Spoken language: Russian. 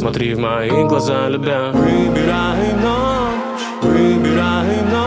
Смотри в мои глаза, любя. Выбирай ночь, выбирай ночь.